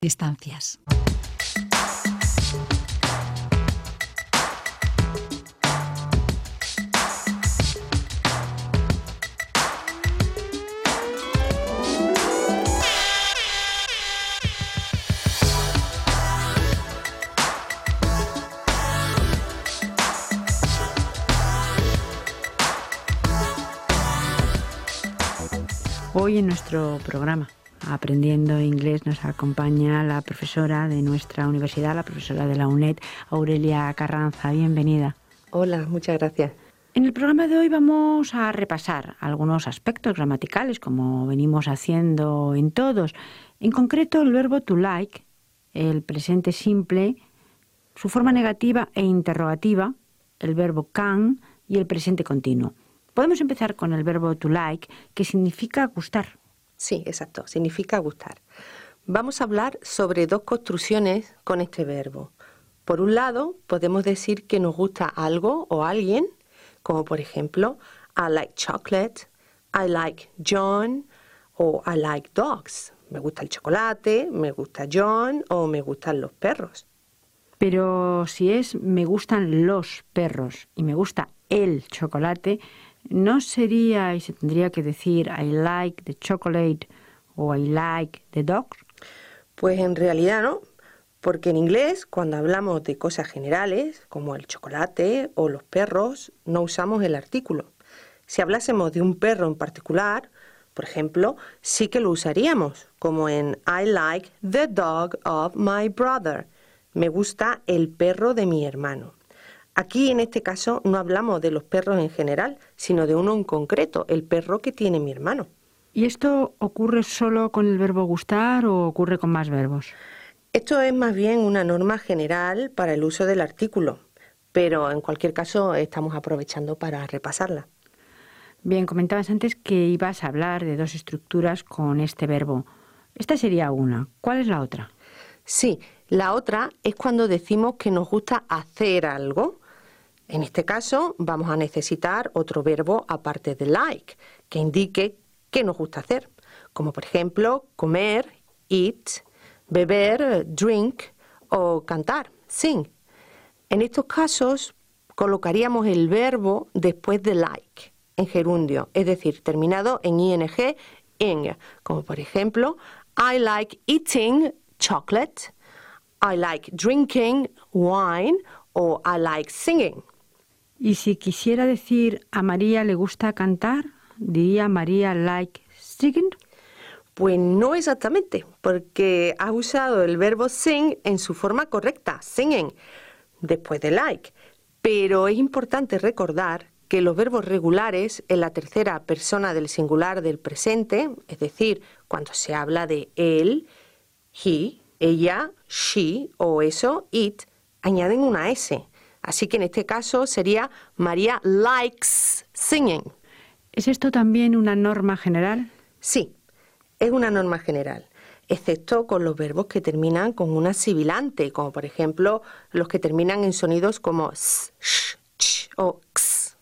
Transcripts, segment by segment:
Distancias. Hoy en nuestro programa Aprendiendo Inglés nos acompaña la profesora de nuestra universidad, la profesora de la UNED, Aurelia Carranza. Bienvenida. Hola, muchas gracias. En el programa de hoy vamos a repasar algunos aspectos gramaticales, como venimos haciendo en todos. En concreto, el verbo to like, el presente simple, su forma negativa e interrogativa, el verbo can y el presente continuo. Podemos empezar con el verbo to like, que significa gustar. Sí, exacto, significa gustar. Vamos a hablar sobre dos construcciones con este verbo. Por un lado, podemos decir que nos gusta algo o alguien, como por ejemplo, I like chocolate, I like John o I like dogs. Me gusta el chocolate, me gusta John o me gustan los perros. Pero si es me gustan los perros y me gusta el chocolate, ¿no sería y se tendría que decir I like the chocolate o I like the dogs? Pues en realidad no, porque en inglés cuando hablamos de cosas generales como el chocolate o los perros no usamos el artículo. Si hablásemos de un perro en particular, por ejemplo, sí que lo usaríamos, como en I like the dog of my brother. Me gusta el perro de mi hermano. Aquí, en este caso, no hablamos de los perros en general, sino de uno en concreto, el perro que tiene mi hermano. ¿Y esto ocurre solo con el verbo gustar o ocurre con más verbos? Esto es más bien una norma general para el uso del artículo, pero en cualquier caso estamos aprovechando para repasarla. Bien, comentabas antes que ibas a hablar de dos estructuras con este verbo. Esta sería una. ¿Cuál es la otra? Sí, la otra es cuando decimos que nos gusta hacer algo. En este caso vamos a necesitar otro verbo aparte de like, que indique qué nos gusta hacer, como por ejemplo comer, eat, beber, drink o cantar, sing. En estos casos colocaríamos el verbo después de like, en gerundio, es decir, terminado en ing, ing, como por ejemplo I like eating chocolate, I like drinking wine o I like singing. Y si quisiera decir a María le gusta cantar, ¿diría María like singing? Pues no exactamente, porque has usado el verbo sing en su forma correcta, singing, después de like. Pero es importante recordar que los verbos regulares en la tercera persona del singular del presente, es decir, cuando se habla de él, he, ella, she o eso, it, añaden una S. Así que en este caso sería María likes singing. ¿Es esto también una norma general? Sí, es una norma general, excepto con los verbos que terminan con una sibilante, como por ejemplo los que terminan en sonidos como s, sh, ch o x.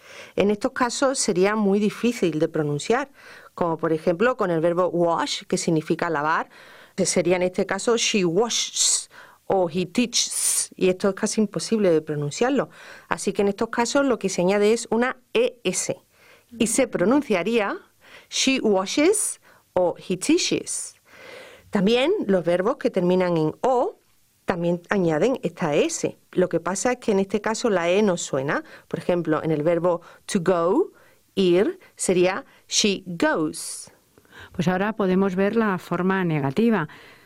En estos casos sería muy difícil de pronunciar, como por ejemplo con el verbo wash, que significa lavar, que sería en este caso she washes o he teaches, y esto es casi imposible de pronunciarlo. Así que en estos casos lo que se añade es una ES, y se pronunciaría she washes o he teaches. También los verbos que terminan en O también añaden esta S. Lo que pasa es que en este caso la E no suena. Por ejemplo, en el verbo to go, ir, sería she goes. Pues ahora podemos ver la forma negativa.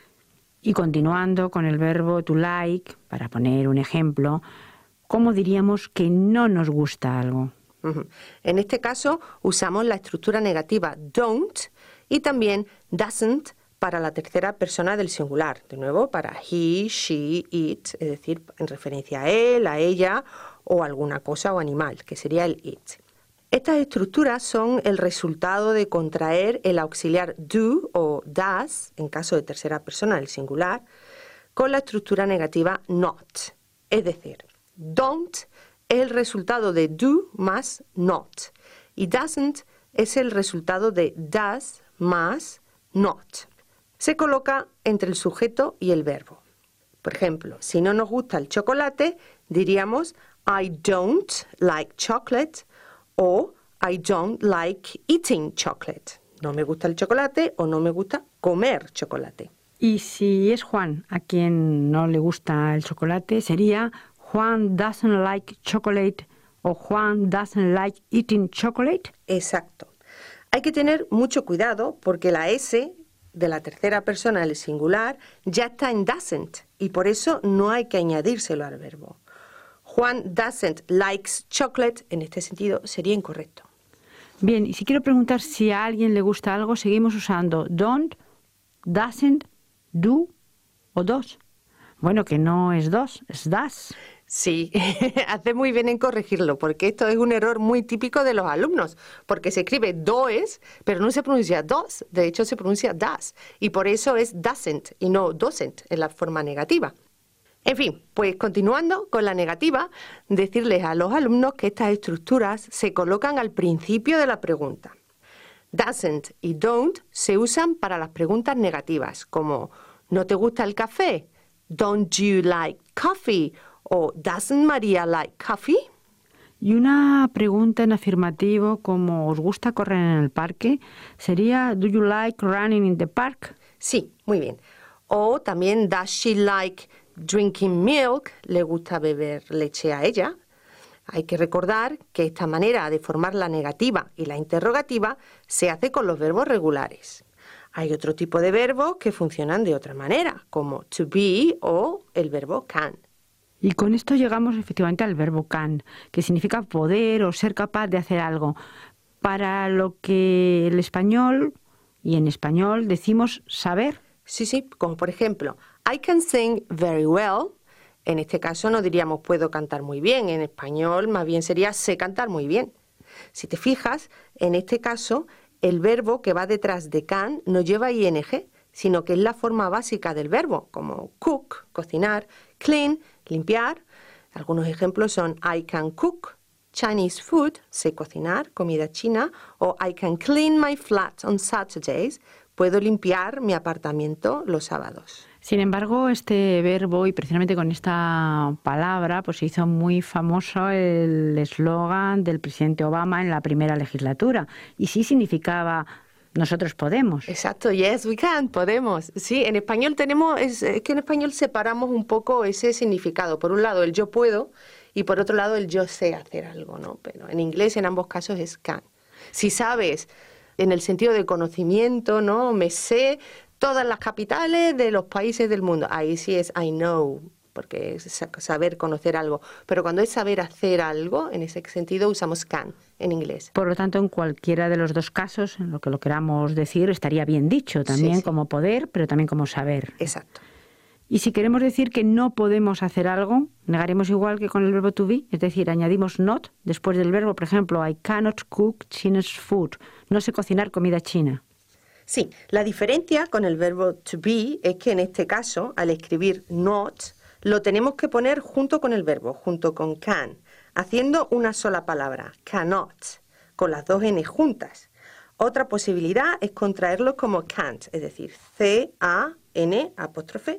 Y continuando con el verbo to like, para poner un ejemplo, ¿cómo diríamos que no nos gusta algo? En este caso usamos la estructura negativa don't y también doesn't para la tercera persona del singular. De nuevo, para he, she, it, es decir, en referencia a él, a ella o alguna cosa o animal, que sería el it. Estas estructuras son el resultado de contraer el auxiliar do o does, en caso de tercera persona del singular, con la estructura negativa not. Es decir, don't es el resultado de do más not y doesn't es el resultado de does más not. se coloca entre el sujeto y el verbo. Por ejemplo, si no nos gusta el chocolate, diríamos I don't like chocolate o I don't like eating chocolate. No me gusta el chocolate o no me gusta comer chocolate. Y si es Juan a quien no le gusta el chocolate, sería Juan doesn't like chocolate o Juan doesn't like eating chocolate. Exacto. Hay que tener mucho cuidado porque la S de la tercera persona del singular ya está en doesn't y por eso no hay que añadírselo al verbo. Juan doesn't likes chocolate, en este sentido, sería incorrecto. Bien, y si quiero preguntar si a alguien le gusta algo, seguimos usando don't, doesn't, do o does. Bueno, que no es dos, es das. Sí, hace muy bien en corregirlo, porque esto es un error muy típico de los alumnos, porque se escribe does, pero no se pronuncia dos, de hecho se pronuncia das, y por eso es doesn't y no doesn't en la forma negativa. En fin, pues continuando con la negativa, decirles a los alumnos que estas estructuras se colocan al principio de la pregunta. Doesn't y don't se usan para las preguntas negativas, como ¿no te gusta el café? Don't you like coffee? O ¿doesn't María like coffee? Y una pregunta en afirmativo como ¿os gusta correr en el parque? Sería ¿do you like running in the park? Sí, muy bien. O también ¿does she like drinking milk? ¿Le gusta beber leche a ella? Hay que recordar que esta manera de formar la negativa y la interrogativa se hace con los verbos regulares. Hay otro tipo de verbos que funcionan de otra manera, como to be o el verbo can. Y con esto llegamos efectivamente al verbo can, que significa poder o ser capaz de hacer algo. Para lo que el español y en español decimos saber. Sí, como por ejemplo, I can sing very well. En este caso no diríamos puedo cantar muy bien. En español más bien sería sé cantar muy bien. Si te fijas, en este caso el verbo que va detrás de can no lleva ing, sino que es la forma básica del verbo, como cook, cocinar, clean, limpiar. Algunos ejemplos son I can cook Chinese food, sé cocinar, comida china, o I can clean my flat on Saturdays, puedo limpiar mi apartamento los sábados. Sin embargo, este verbo, y precisamente con esta palabra, pues se hizo muy famoso el eslogan del presidente Obama en la primera legislatura. Y sí significaba nosotros podemos. Exacto, yes we can, podemos. Sí, en español tenemos, es que en español separamos un poco ese significado. Por un lado el yo puedo y por otro lado el yo sé hacer algo, ¿no? Pero en inglés en ambos casos es can. Si sabes, en el sentido de conocimiento, ¿no? Me sé todas las capitales de los países del mundo. Ahí sí es I know, porque es saber conocer algo. Pero cuando es saber hacer algo, en ese sentido usamos can en inglés. Por lo tanto, en cualquiera de los dos casos, en lo que lo queramos decir, estaría bien dicho, también Sí. como poder, pero también como saber. Exacto. Y si queremos decir que no podemos hacer algo, negaremos igual que con el verbo to be, es decir, añadimos not después del verbo, por ejemplo, I cannot cook Chinese food, no sé cocinar comida china. Sí, la diferencia con el verbo to be es que en este caso, al escribir not, lo tenemos que poner junto con el verbo, junto con can, haciendo una sola palabra, cannot, con las dos n juntas. Otra posibilidad es contraerlo como can't, es decir, C-A-N'-T.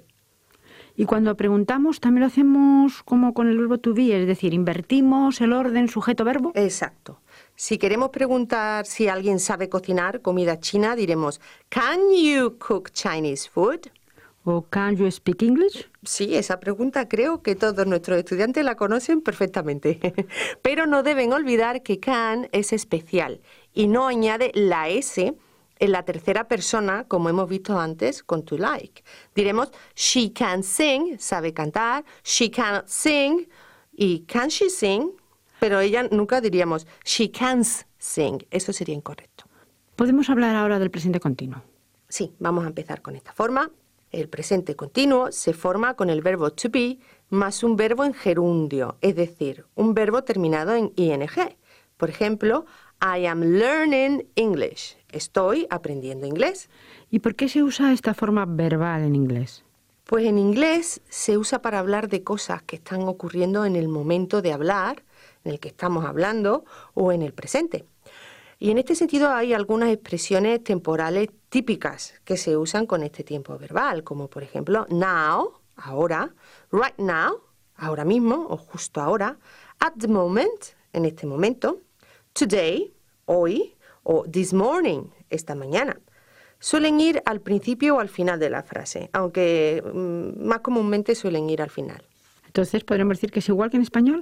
Y cuando preguntamos, también lo hacemos como con el verbo to be, es decir, invertimos el orden sujeto-verbo. Exacto. Si queremos preguntar si alguien sabe cocinar comida china, diremos, ¿Can you cook Chinese food? ¿O can you speak English? Sí, esa pregunta creo que todos nuestros estudiantes la conocen perfectamente. Pero no deben olvidar que can es especial y no añade la S en la tercera persona, como hemos visto antes con to like. Diremos, she can sing, sabe cantar, she cannot sing, y can she sing, pero ella nunca diríamos, she can sing. Eso sería incorrecto. Podemos hablar ahora del presente continuo. Sí, vamos a empezar con esta forma. El presente continuo se forma con el verbo to be más un verbo en gerundio, es decir, un verbo terminado en ing. Por ejemplo, I am learning English. Estoy aprendiendo inglés. ¿Y por qué se usa esta forma verbal en inglés? Pues en inglés se usa para hablar de cosas que están ocurriendo en el momento de hablar, en el que estamos hablando, o en el presente. Y en este sentido hay algunas expresiones temporales típicas que se usan con este tiempo verbal, como por ejemplo now, ahora, right now, ahora mismo o justo ahora, at the moment, en este momento, today, hoy, o this morning, esta mañana. Suelen ir al principio o al final de la frase, aunque más comúnmente suelen ir al final. Entonces, ¿podríamos decir que es igual que en español?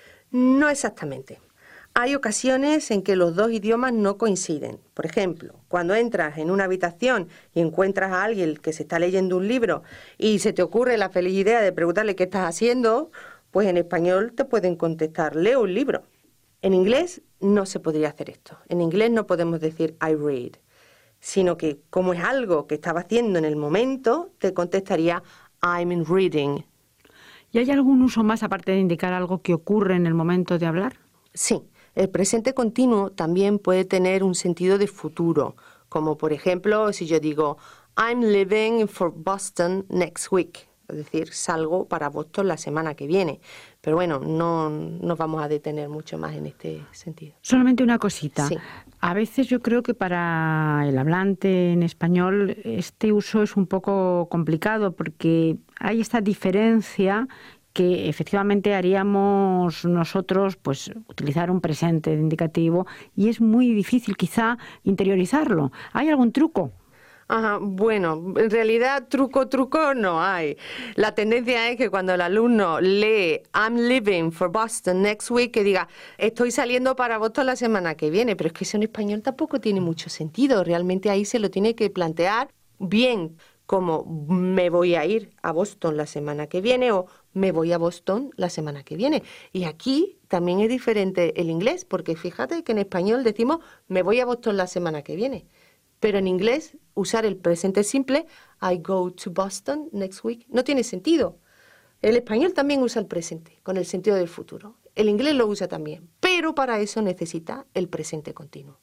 No exactamente. Hay ocasiones en que los dos idiomas no coinciden. Por ejemplo, cuando entras en una habitación y encuentras a alguien que se está leyendo un libro y se te ocurre la feliz idea de preguntarle qué estás haciendo, pues en español te pueden contestar, leo un libro. En inglés no se podría hacer esto. En inglés no podemos decir I read, sino que como es algo que estaba haciendo en el momento, te contestaría I'm reading. ¿Y hay algún uso más aparte de indicar algo que ocurre en el momento de hablar? Sí, el presente continuo también puede tener un sentido de futuro, como por ejemplo si yo digo I'm leaving for Boston next week, es decir, salgo para Boston la semana que viene. Pero bueno, no nos vamos a detener mucho más en este sentido. Solamente una cosita. Sí. A veces yo creo que para el hablante en español este uso es un poco complicado porque hay esta diferencia que efectivamente haríamos nosotros, pues utilizar un presente indicativo y es muy difícil quizá interiorizarlo. ¿Hay algún truco? Ajá, bueno, en realidad truco no hay. La tendencia es que cuando el alumno lee I'm leaving for Boston next week, que diga estoy saliendo para Boston la semana que viene, pero es que eso en español tampoco tiene mucho sentido. Realmente ahí se lo tiene que plantear bien como me voy a ir a Boston la semana que viene o me voy a Boston la semana que viene. Y aquí también es diferente el inglés, porque fíjate que en español decimos me voy a Boston la semana que viene. Pero en inglés, usar el presente simple, I go to Boston next week, no tiene sentido. El español también usa el presente, con el sentido del futuro. El inglés lo usa también, pero para eso necesita el presente continuo.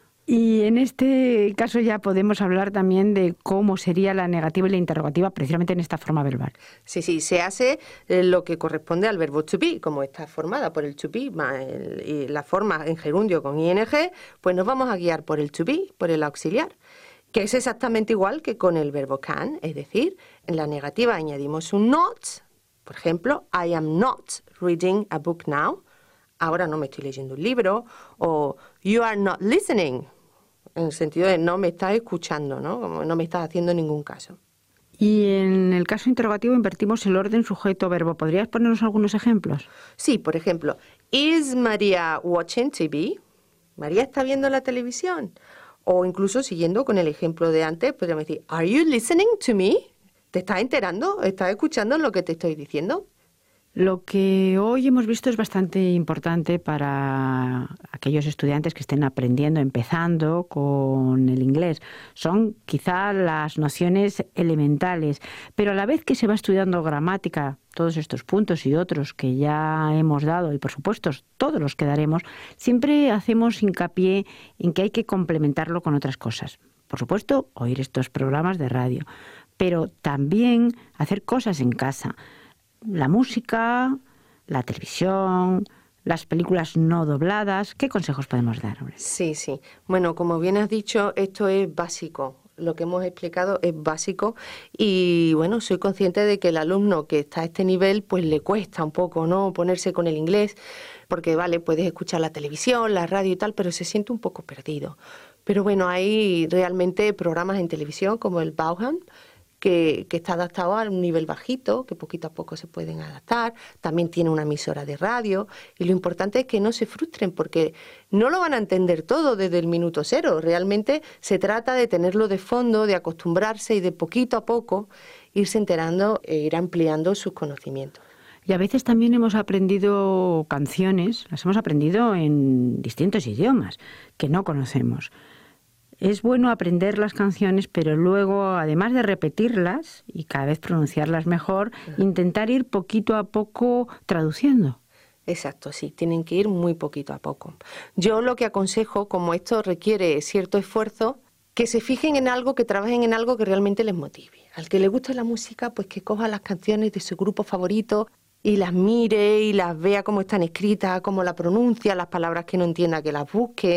Y en este caso ya podemos hablar también de cómo sería la negativa y la interrogativa precisamente en esta forma verbal. Sí, se hace lo que corresponde al verbo to be, como está formada por el to be y la forma en gerundio con ing, pues nos vamos a guiar por el to be, por el auxiliar, que es exactamente igual que con el verbo can, es decir, en la negativa añadimos un not, por ejemplo, I am not reading a book now, ahora no me estoy leyendo un libro, o you are not listening, en el sentido de no me estás escuchando, ¿no? Como no me estás haciendo ningún caso. Y en el caso interrogativo invertimos el orden sujeto-verbo. ¿Podrías ponernos algunos ejemplos? Sí, por ejemplo, ¿is María watching TV? ¿María está viendo la televisión? O incluso siguiendo con el ejemplo de antes, podríamos decir, ¿are you listening to me? ¿Te estás enterando? ¿Estás escuchando lo que te estoy diciendo? Lo que hoy hemos visto es bastante importante para aquellos estudiantes que estén aprendiendo, empezando con el inglés. Son quizá las nociones elementales, pero a la vez que se va estudiando gramática, todos estos puntos y otros que ya hemos dado, y por supuesto todos los que daremos, siempre hacemos hincapié en que hay que complementarlo con otras cosas. Por supuesto, oír estos programas de radio, pero también hacer cosas en casa. La música, la televisión, las películas no dobladas. ¿Qué consejos podemos dar? Sí. Bueno, como bien has dicho, esto es básico. Lo que hemos explicado es básico y, bueno, soy consciente de que el alumno que está a este nivel, pues le cuesta un poco, ¿no?, ponerse con el inglés, porque, vale, puedes escuchar la televisión, la radio y tal, pero se siente un poco perdido. Pero, bueno, hay realmente programas en televisión como el Bauhan, que está adaptado a un nivel bajito, que poquito a poco se pueden adaptar. También tiene una emisora de radio y lo importante es que no se frustren porque no lo van a entender todo desde el minuto cero. Realmente se trata de tenerlo de fondo, de acostumbrarse y de poquito a poco irse enterando e ir ampliando sus conocimientos. Y a veces también hemos aprendido canciones, las hemos aprendido en distintos idiomas que no conocemos. Es bueno aprender las canciones, pero luego, además de repetirlas y cada vez pronunciarlas mejor, intentar ir poquito a poco traduciendo. Exacto, sí, tienen que ir muy poquito a poco. Yo lo que aconsejo, como esto requiere cierto esfuerzo, que se fijen en algo, que trabajen en algo que realmente les motive. Al que le guste la música, pues que coja las canciones de su grupo favorito y las mire y las vea cómo están escritas, cómo la pronuncia, las palabras que no entienda que las busque.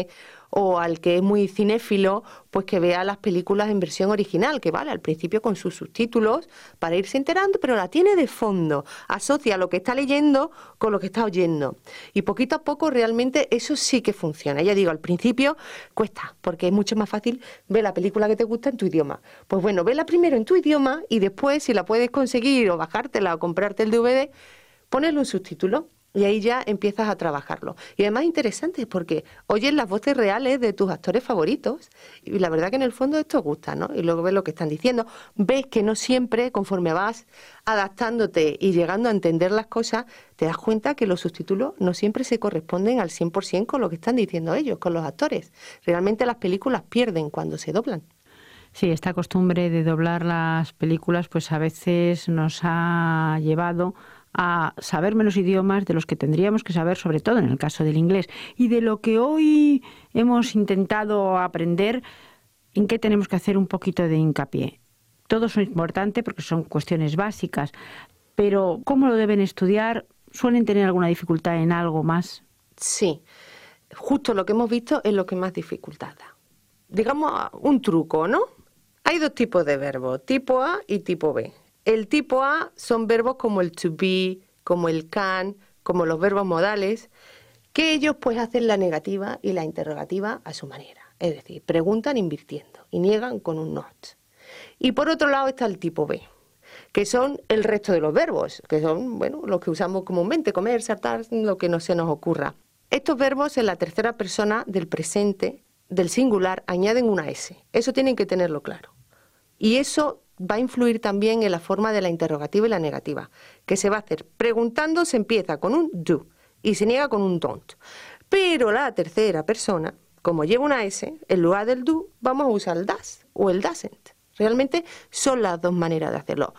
o al que es muy cinéfilo, pues que vea las películas en versión original, que vale, al principio con sus subtítulos para irse enterando, pero la tiene de fondo, asocia lo que está leyendo con lo que está oyendo. Y poquito a poco realmente eso sí que funciona. Ya digo, al principio cuesta, porque es mucho más fácil ver la película que te gusta en tu idioma. Pues bueno, vela primero en tu idioma y después, si la puedes conseguir o bajártela o comprarte el DVD, ponerle un subtítulo. Y ahí ya empiezas a trabajarlo. Y además interesante porque oyes las voces reales de tus actores favoritos y la verdad que en el fondo esto gusta, ¿no? Y luego ves lo que están diciendo, ves que no siempre, conforme vas adaptándote y llegando a entender las cosas, te das cuenta que los subtítulos no siempre se corresponden al 100% con lo que están diciendo ellos, con los actores. Realmente las películas pierden cuando se doblan. Sí, esta costumbre de doblar las películas pues a veces nos ha llevado a saber menos idiomas de los que tendríamos que saber, sobre todo en el caso del inglés. Y de lo que hoy hemos intentado aprender, ¿en qué tenemos que hacer un poquito de hincapié? Todo es importante porque son cuestiones básicas, pero ¿cómo lo deben estudiar? ¿Suelen tener alguna dificultad en algo más? Sí, justo lo que hemos visto es lo que más dificultad da. Digamos un truco, ¿no? Hay dos tipos de verbos, tipo A y tipo B. El tipo A son verbos como el to be, como el can, como los verbos modales, que ellos pues hacen la negativa y la interrogativa a su manera. Es decir, preguntan invirtiendo y niegan con un not. Y por otro lado está el tipo B, que son el resto de los verbos, que son, bueno, los que usamos comúnmente, comer, saltar, lo que no se nos ocurra. Estos verbos en la tercera persona del presente, del singular, añaden una S. Eso tienen que tenerlo claro. Y eso va a influir también en la forma de la interrogativa y la negativa, que se va a hacer preguntando, se empieza con un do y se niega con un don't. Pero la tercera persona, como lleva una S, en lugar del do vamos a usar el does o el doesn't. Realmente son las dos maneras de hacerlo.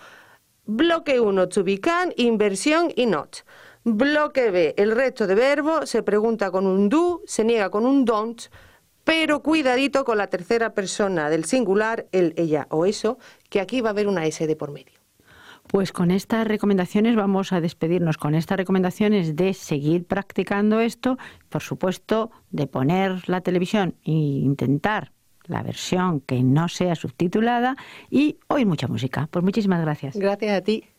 Bloque 1, to be can, inversión y not. Bloque B, el resto de verbos, se pregunta con un do, se niega con un don't, pero cuidadito con la tercera persona del singular, el, ella o eso, que aquí va a haber una S de por medio. Pues con estas recomendaciones vamos a despedirnos, con estas recomendaciones de seguir practicando esto, por supuesto, de poner la televisión e intentar la versión que no sea subtitulada y oír mucha música. Pues muchísimas gracias. Gracias a ti.